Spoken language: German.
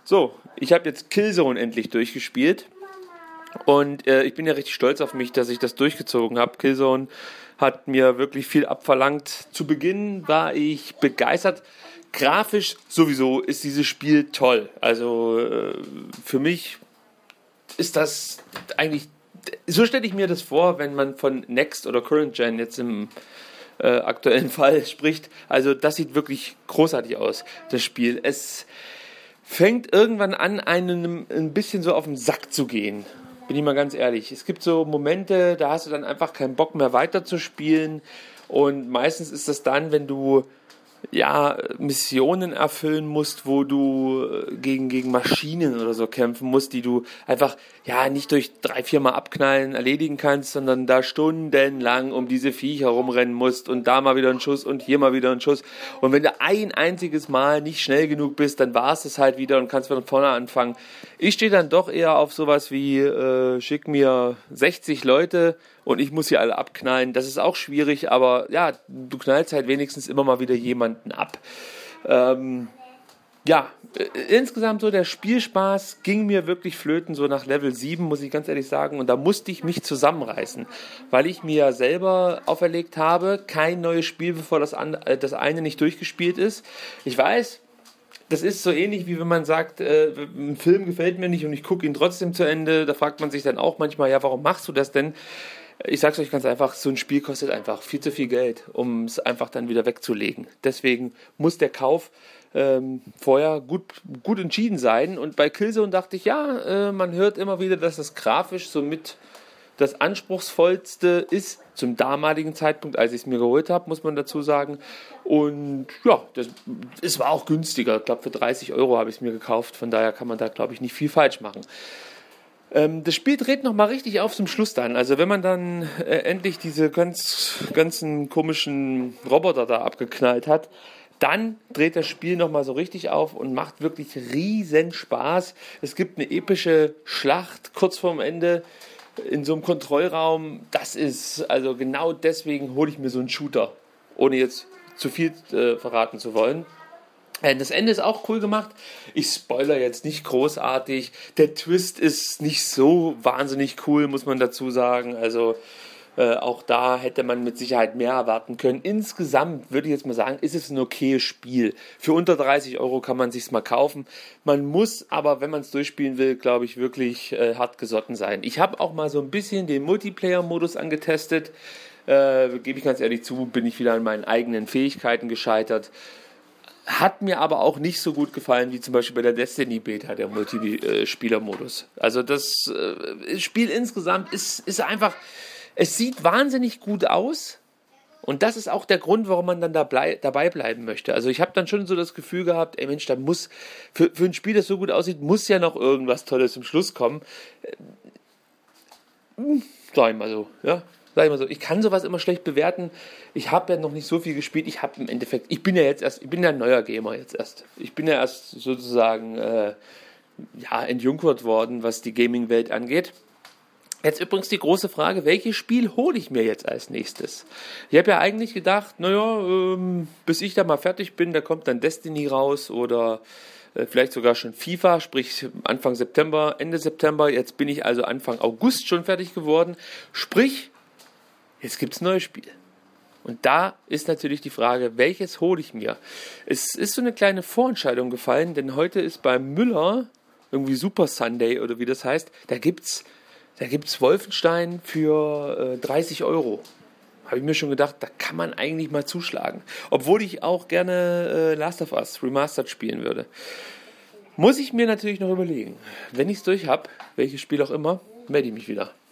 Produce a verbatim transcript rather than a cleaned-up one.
So, ich habe jetzt Killzone endlich durchgespielt und äh, ich bin ja richtig stolz auf mich, dass ich das durchgezogen habe. Killzone hat mir wirklich viel abverlangt. Zu Beginn war ich begeistert. Grafisch sowieso ist dieses Spiel toll. Also äh, für mich ist das eigentlich, so stelle ich mir das vor, wenn man von Next oder Current Gen jetzt im äh, aktuellen Fall spricht. Also das sieht wirklich großartig aus, das Spiel. Es fängt irgendwann an, einem ein bisschen so auf den Sack zu gehen. Bin ich mal ganz ehrlich. Es gibt so Momente, da hast du dann einfach keinen Bock mehr weiterzuspielen. Und meistens ist das dann, wenn du ja, Missionen erfüllen musst, wo du gegen, gegen Maschinen oder so kämpfen musst, die du einfach ja nicht durch drei, vier Mal abknallen erledigen kannst, sondern da stundenlang um diese Viecher rumrennen musst und da mal wieder ein Schuss und hier mal wieder ein Schuss. Und wenn du ein einziges Mal nicht schnell genug bist, dann war es das halt wieder und kannst von vorne anfangen. Ich stehe dann doch eher auf sowas wie, äh, schick mir sechzig Leute und ich muss hier alle abknallen. Das ist auch schwierig, aber ja, du knallst halt wenigstens immer mal wieder jemanden ab. Ähm, ja, äh, insgesamt so der Spielspaß ging mir wirklich flöten, so nach Level sieben, muss ich ganz ehrlich sagen. Und da musste ich mich zusammenreißen, weil ich mir selber auferlegt habe, kein neues Spiel, bevor das, an, äh, das eine nicht durchgespielt ist. Ich weiß, das ist so ähnlich, wie wenn man sagt, äh, ein Film gefällt mir nicht und ich gucke ihn trotzdem zu Ende. Da fragt man sich dann auch manchmal, ja, warum machst du das denn? Ich sag's euch ganz einfach, so ein Spiel kostet einfach viel zu viel Geld, um es einfach dann wieder wegzulegen. Deswegen muss der Kauf ähm, vorher gut, gut entschieden sein. Und bei Killzone dachte ich, ja, äh, man hört immer wieder, dass das grafisch somit das anspruchsvollste ist zum damaligen Zeitpunkt, als ich es mir geholt habe, muss man dazu sagen. Und ja, das, es war auch günstiger. Ich glaube, für dreißig Euro habe ich es mir gekauft. Von daher kann man da, glaube ich, nicht viel falsch machen. Ähm, das Spiel dreht nochmal richtig auf zum Schluss dann. Also wenn man dann äh, endlich diese ganz, ganzen komischen Roboter da abgeknallt hat, dann dreht das Spiel nochmal so richtig auf und macht wirklich riesen Spaß. Es gibt eine epische Schlacht kurz vorm Ende in so einem Kontrollraum. Das ist, also genau deswegen hole ich mir so einen Shooter, ohne jetzt zu viel äh, verraten zu wollen. Das Ende ist auch cool gemacht. Ich spoilere jetzt nicht großartig. Der Twist ist nicht so wahnsinnig cool, muss man dazu sagen. Also äh, auch da hätte man mit Sicherheit mehr erwarten können. Insgesamt würde ich jetzt mal sagen, ist es ein okayes Spiel. Für unter dreißig Euro kann man sich's mal kaufen. Man muss aber, wenn man es durchspielen will, glaube ich, wirklich äh, hart gesotten sein. Ich habe auch mal so ein bisschen den Multiplayer-Modus angetestet. Äh, gebe ich ganz ehrlich zu, bin ich wieder an meinen eigenen Fähigkeiten gescheitert. Hat mir aber auch nicht so gut gefallen wie zum Beispiel bei der Destiny-Beta, der Multispieler-Modus. Also das äh, Spiel insgesamt ist, ist einfach, es sieht wahnsinnig gut aus und das ist auch der Grund, warum man dann da blei- dabei bleiben möchte. Also ich habe dann schon so das Gefühl gehabt, ey Mensch, da muss, für, für ein Spiel, das so gut aussieht, muss ja noch irgendwas Tolles zum Schluss kommen. Äh, sag ich mal so, ja. Sag ich mal so, ich kann sowas immer schlecht bewerten. Ich habe ja noch nicht so viel gespielt. Ich habe im Endeffekt, ich bin ja jetzt erst, ich bin ja ein neuer Gamer jetzt erst. Ich bin ja erst sozusagen äh, ja, entjungfert worden, was die Gaming-Welt angeht. Jetzt übrigens die große Frage, welches Spiel hole ich mir jetzt als nächstes? Ich habe ja eigentlich gedacht, naja, ähm, bis ich da mal fertig bin, da kommt dann Destiny raus oder äh, vielleicht sogar schon FIFA, sprich Anfang September, Ende September. Jetzt bin ich also Anfang August schon fertig geworden. Sprich, jetzt gibt es ein neues Spiel. Und da ist natürlich die Frage, welches hole ich mir? Es ist so eine kleine Vorentscheidung gefallen, denn heute ist bei Müller, irgendwie Super Sunday oder wie das heißt, da gibt's, da gibt's Wolfenstein für äh, dreißig Euro. Habe ich mir schon gedacht, da kann man eigentlich mal zuschlagen. Obwohl ich auch gerne äh, Last of Us Remastered spielen würde. Muss ich mir natürlich noch überlegen. Wenn ich es durch habe, welches Spiel auch immer, melde ich mich wieder.